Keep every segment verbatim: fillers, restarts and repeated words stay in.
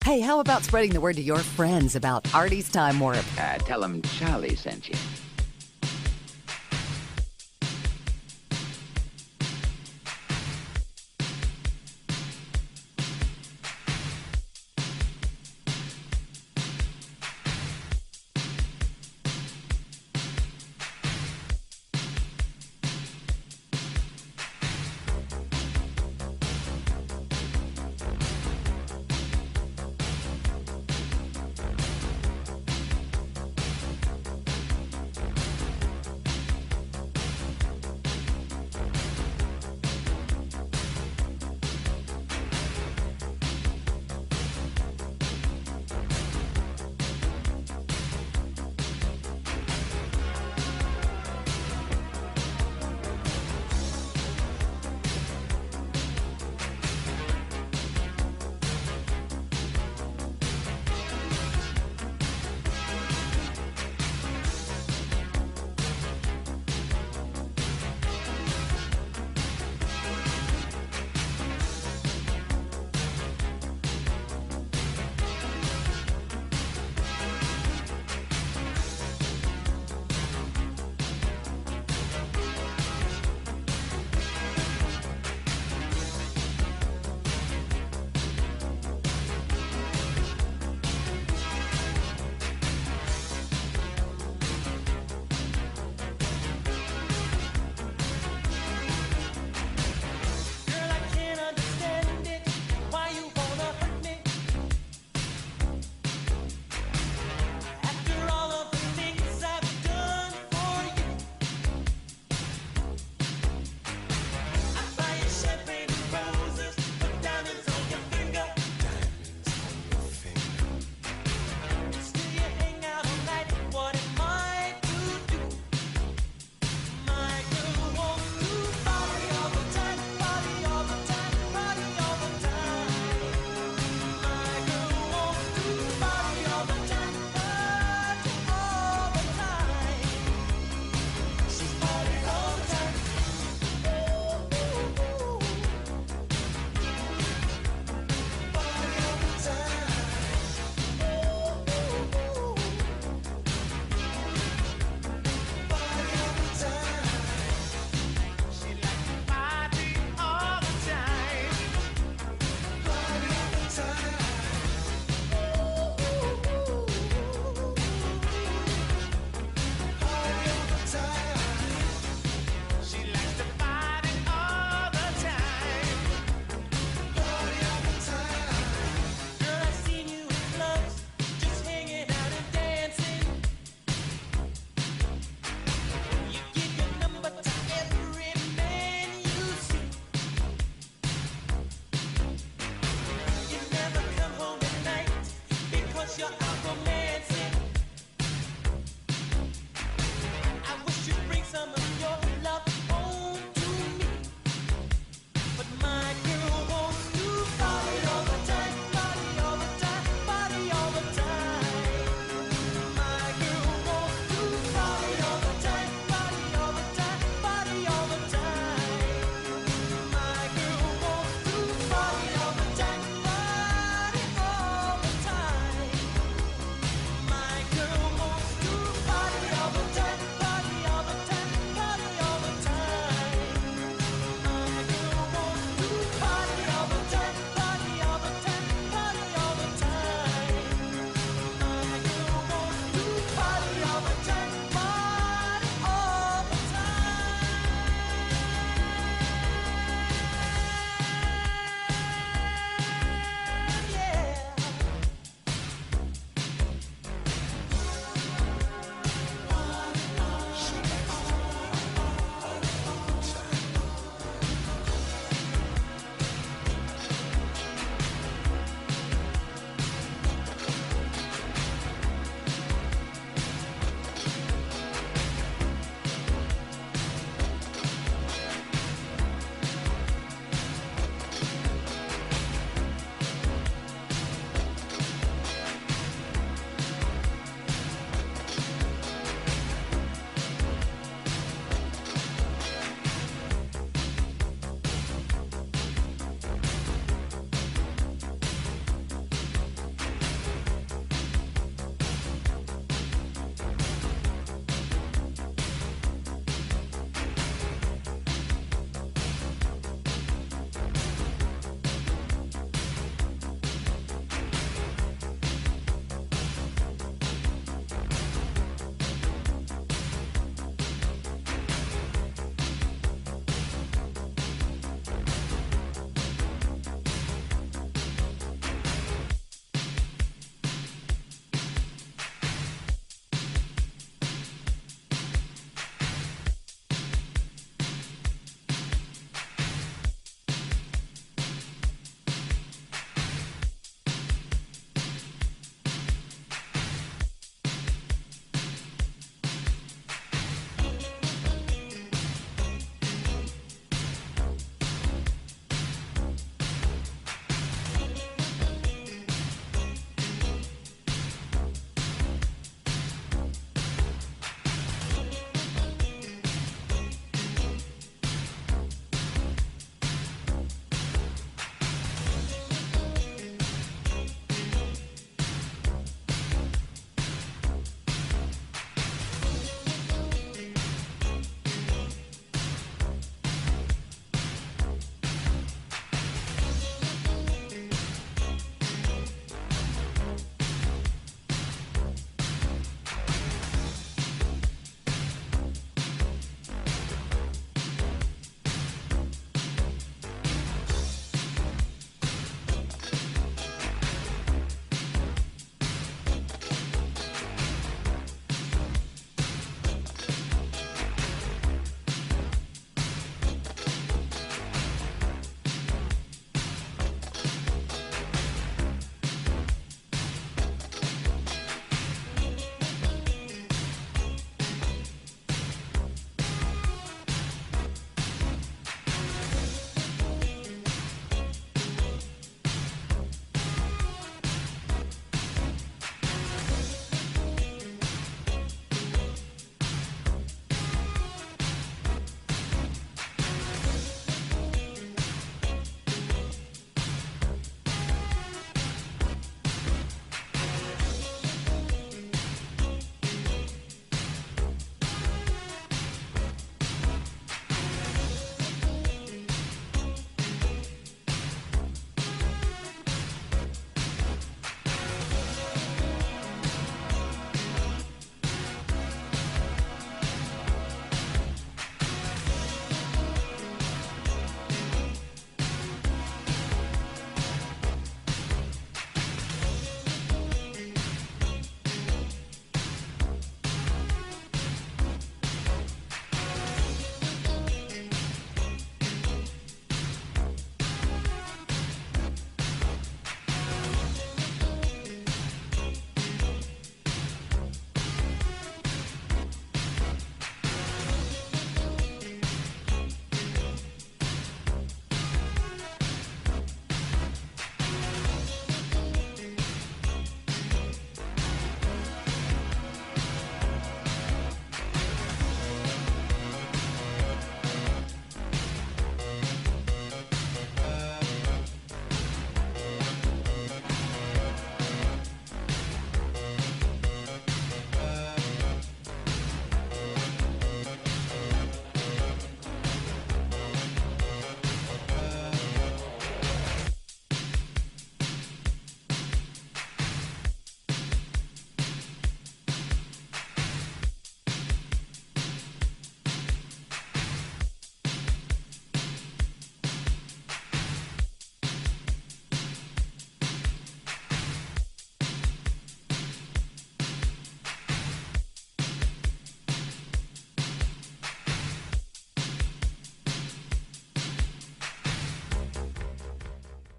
Hey, how about spreading the word to your friends about Artie's Time Warp? Uh, tell them Charlie sent you.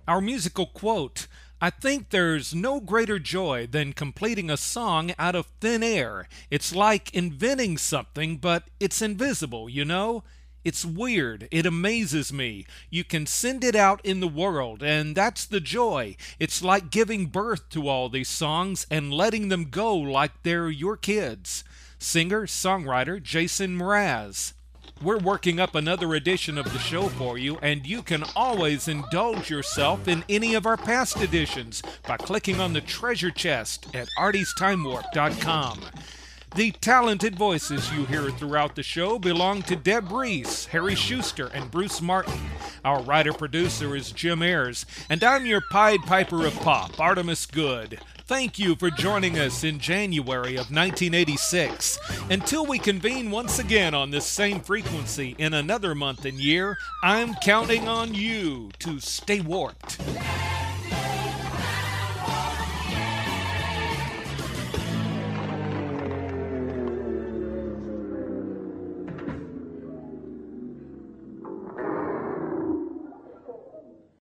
Our musical quote: I think there's no greater joy than completing a song out of thin air. It's like inventing something, but it's invisible, you know? It's weird. It amazes me. You can send it out in the world, and that's the joy. It's like giving birth to all these songs and letting them go like they're your kids. Singer-songwriter Jason Mraz. We're working up another edition of the show for you, and you can always indulge yourself in any of our past editions by clicking on the treasure chest at arties time warp dot com. The talented voices you hear throughout the show belong to Deb Reese, Harry Schuster, and Bruce Martin. Our writer-producer is Jim Ayers, and I'm your Pied Piper of Pop, Artemis Good. Thank you for joining us in January of nineteen eighty-six. Until we convene once again on this same frequency in another month and year, I'm counting on you to stay warped.